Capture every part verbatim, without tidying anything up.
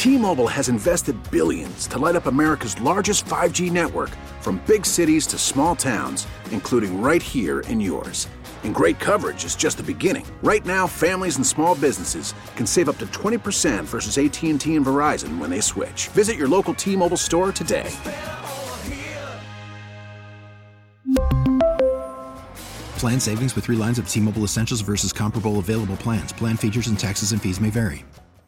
T-Mobile has invested billions to light up America's largest five G network, from big cities to small towns, including right here in yours. And great coverage is just the beginning. Right now, families and small businesses can save up to twenty percent versus A T and T and Verizon when they switch. Visit your local T-Mobile store today. Plan savings with three lines of T-Mobile Essentials versus comparable available plans. Plan features and taxes and fees may vary.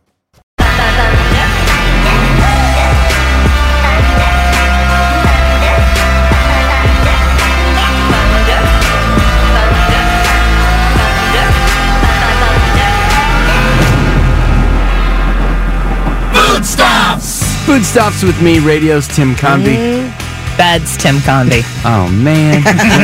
Food Stops! Food Stops with me, radio's Tim Convey. Mm-hmm. Bed's Tim Convey. Oh, man.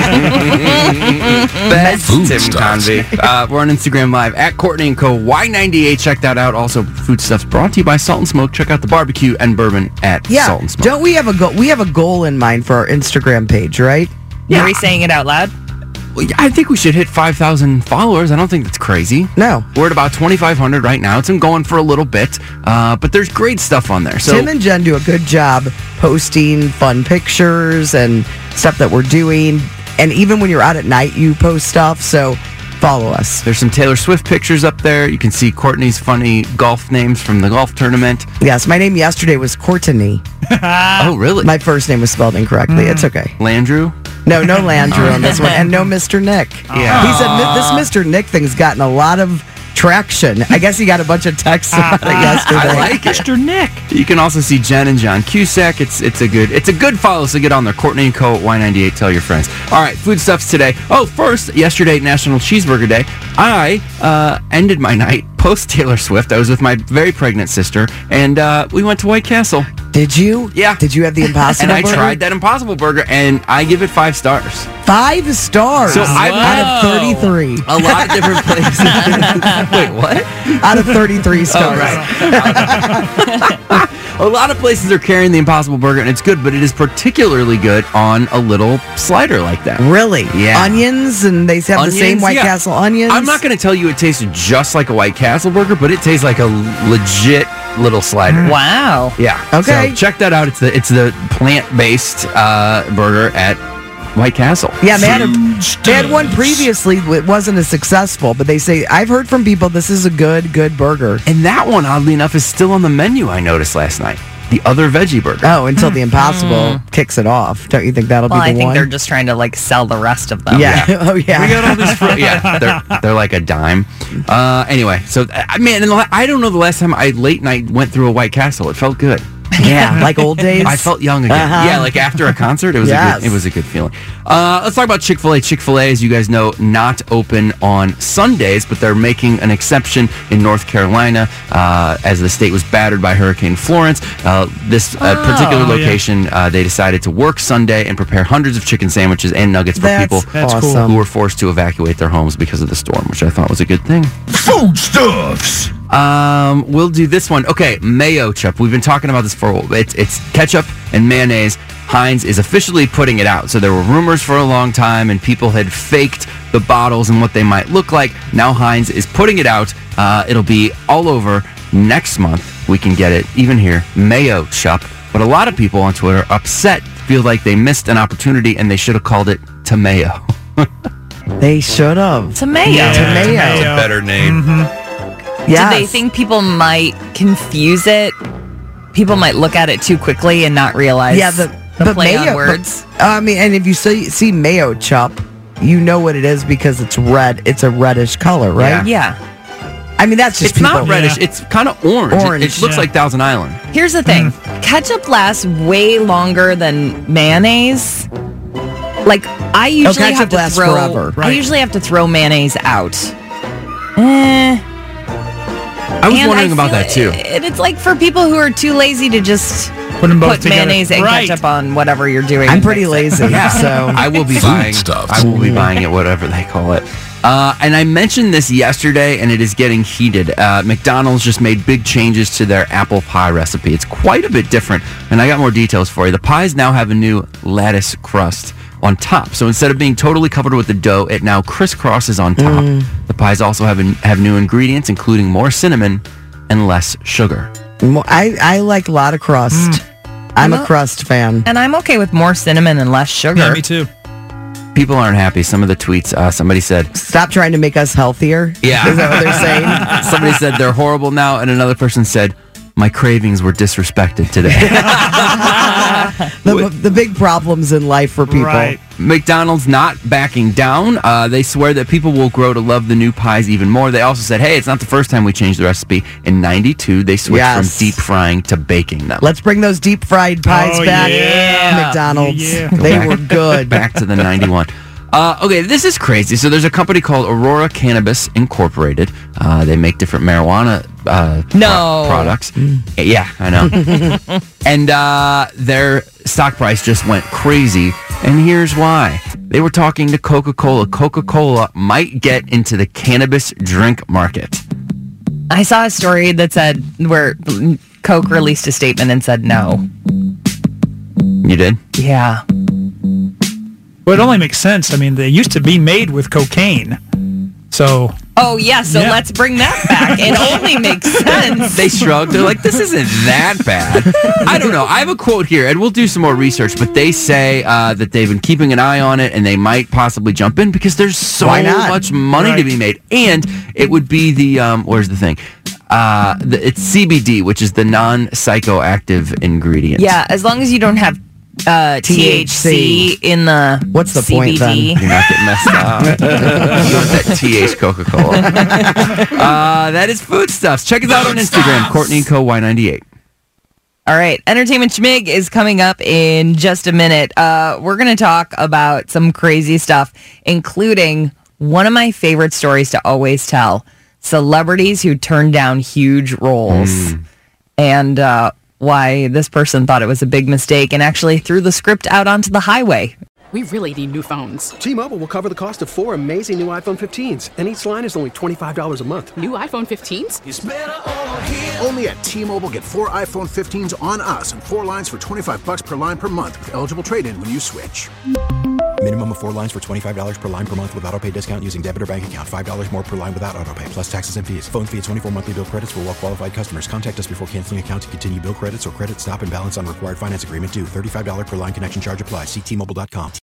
Bed's Food Tim Stuffs. Convey. Uh, we're on Instagram Live at Courtney and Co. Y ninety-eight. Check that out. Also, Food Stuffs brought to you by Salt and Smoke. Check out the barbecue and bourbon at Yeah, Salt and Smoke. don't we have a goal? We have a goal in mind for our Instagram page, right? Yeah. Are we saying it out loud? Well, yeah, I think we should hit five thousand followers. I don't think that's crazy. No. We're at about twenty-five hundred right now. It's been going for a little bit, uh, but there's great stuff on there. So Tim and Jen do a good job posting fun pictures and stuff that we're doing. And even when you're out at night, you post stuff. So follow us. There's some Taylor Swift pictures up there. You can see Courtney's funny golf names from the golf tournament. Yes, my name yesterday was Courtney. Oh, really? My first name was spelled incorrectly. It's okay. Landrew? No, no Landrew on this one. And no Mister Nick. Yeah. He said "Mi- this Mister Nick thing's gotten a lot of traction. I guess he got a bunch of texts about it yesterday. I like it. Mister Nick. You can also see Jen and John Cusack. It's it's a good it's a good follow, so get on there. Courtney and Co. Y ninety-eight. Tell your friends. All right, food stuffs today. Oh, first, yesterday, National Cheeseburger Day. I uh, ended my night post Taylor Swift. I was with my very pregnant sister, and uh, we went to White Castle. Did you? Yeah. Did you have the Impossible And I Burger? tried that Impossible Burger, and I give it five stars. Five stars So I've out of thirty-three. A lot of different places. Wait, what? Out of thirty-three stars. A lot of places are carrying the Impossible Burger, and it's good, but it is particularly good on a little slider like that. Really? Yeah. Onions, and they have Onions, the same White yeah. Castle onions? I'm not going to tell you it tastes just like a White Castle burger, but it tastes like a legit little slider. Wow. Yeah. Okay. So check that out. It's the it's the plant-based uh, burger at White Castle. Yeah, they had, a, they had one previously. It wasn't as successful, but they say, I've heard from people this is a good, good burger. And that one, oddly enough, is still on the menu, I noticed last night. The other veggie burger. Oh, until the Impossible kicks it off. Don't you think that'll Well, be the I think one? they're just trying to like sell the rest of them. Yeah. Oh, yeah. We got all this fruit. Yeah, they're, they're like a dime. Uh, anyway, so, uh, man, and the la- I don't know the last time I late night went through a White Castle. It felt good. Yeah, like old days. I felt young again. Uh-huh. Yeah, like after a concert, it was Yes. a good, it was a good feeling. Uh, let's talk about Chick-fil-A. Chick-fil-A, as you guys know, not open on Sundays, but they're making an exception in North Carolina uh, as the state was battered by Hurricane Florence. Uh, this uh, Oh, particular yeah. location, uh, they decided to work Sunday and prepare hundreds of chicken sandwiches and nuggets for That's people That's cool. awesome. who were forced to evacuate their homes because of the storm, which I thought was a good thing. Food Stuffs! Um, we'll do this one. Okay, mayo chup. We've been talking about this for a while. It's, it's ketchup and mayonnaise. Heinz is officially putting it out. So there were rumors for a long time, and people had faked the bottles and what they might look like. Now Heinz is putting it out. Uh, it'll be all over next month. We can get it even here. Mayo chup. But a lot of people on Twitter are upset, feel like they missed an opportunity, and they should have called it Tomayo. They should have. Tomato. Yeah. Tomayo. That's a better name. Yes. Do they think people might confuse it? People might look at it too quickly and not realize Yeah, the, the but play mayo, on words. But, I mean, and if you see, see mayo chup, you know what it is because it's red. It's a reddish color, right? Yeah. I mean, that's just It's not people- reddish. Yeah. It's kind of orange. It- Orange, It, looks yeah. like Thousand Island. Here's the thing. Ketchup lasts way longer than mayonnaise. Like, I usually ketchup have to lasts throw forever. I Right. usually have to throw mayonnaise out. Eh. I was And wondering about feel that too. it- It's like for people who are too lazy to just Put them both put together. mayonnaise and Right. ketchup on whatever you're doing. I'm and pretty mix it. lazy, Yeah. so I will be Food buying. stuffs. I will be buying it, whatever they call it. Uh, and I mentioned this yesterday, and it is getting heated. Uh, McDonald's just made big changes to their apple pie recipe. It's quite a bit different, and I got more details for you. The pies now have a new lattice crust on top. So instead of being totally covered with the dough, it now crisscrosses on top. Mm. The pies also have, have new ingredients, including more cinnamon and less sugar. Mo- I, I like a lot of crust. I'm a Well- crust fan. And I'm okay with more cinnamon and less sugar. Yeah, me too. People aren't happy. Some of the tweets, uh, somebody said, Stop trying to make us healthier. Yeah. Is that what they're saying? somebody said they're horrible now, and another person said, my cravings were disrespected today. The, the big problems in life for people. Right. McDonald's not backing down. Uh, they swear that people will grow to love the new pies even more. They also said, hey, it's not the first time we changed the recipe. In ninety-two, they switched Yes. from deep frying to baking them. Let's bring those deep fried pies Oh, back. yeah. McDonald's. Yeah. They Back- were good. Back to the ninety-one. Uh, okay, this is crazy. So there's a company called Aurora Cannabis Incorporated. Uh, they make different marijuana uh, No. pro- products. Yeah, I know. And uh, their stock price just went crazy. And here's why. They were talking to Coca-Cola. Coca-Cola might get into the cannabis drink market. I saw a story that said where Coke released a statement and said no. You did? Yeah. Well, it only makes sense. I mean, they used to be made with cocaine. So, Oh, yeah, so Yeah. let's bring that back. It only makes sense. They shrugged. They're like, this isn't that bad. I don't know. I have a quote here, and we'll do some more research, but they say uh, that they've been keeping an eye on it, and they might possibly jump in because there's so Why not? much money to Right. be made. And it would be the, um, where's the thing? Uh, the, it's C B D, which is the non-psychoactive ingredient. Yeah, as long as you don't have uh, T H C in the What's the C B D. point then? You're not getting messed up. You want that T H Coca-Cola. Uh, that is Foodstuffs. Check us out on Instagram, Courtney and Co. Y ninety-eight. All right, Entertainment Schmig is coming up in just a minute. Uh, we're going to talk about some crazy stuff, including one of my favorite stories to always tell, celebrities who turn down huge roles. And uh, why this person thought it was a big mistake and actually threw the script out onto the highway. We really need new phones. T-Mobile will cover the cost of four amazing new iPhone fifteens, and each line is only twenty-five dollars a month. New iPhone fifteens? Only at T-Mobile, get four iPhone fifteens on us and four lines for twenty-five bucks per line per month with eligible trade-in when you switch. Minimum of four lines for twenty-five dollars per line per month with autopay discount using debit or bank account. five dollars more per line without autopay, plus taxes and fees. Phone fee at twenty-four monthly bill credits for well-qualified customers. Contact us before canceling account to continue bill credits or credit stop and balance on required finance agreement due. thirty-five dollars per line connection charge applies. See T Mobile dot com.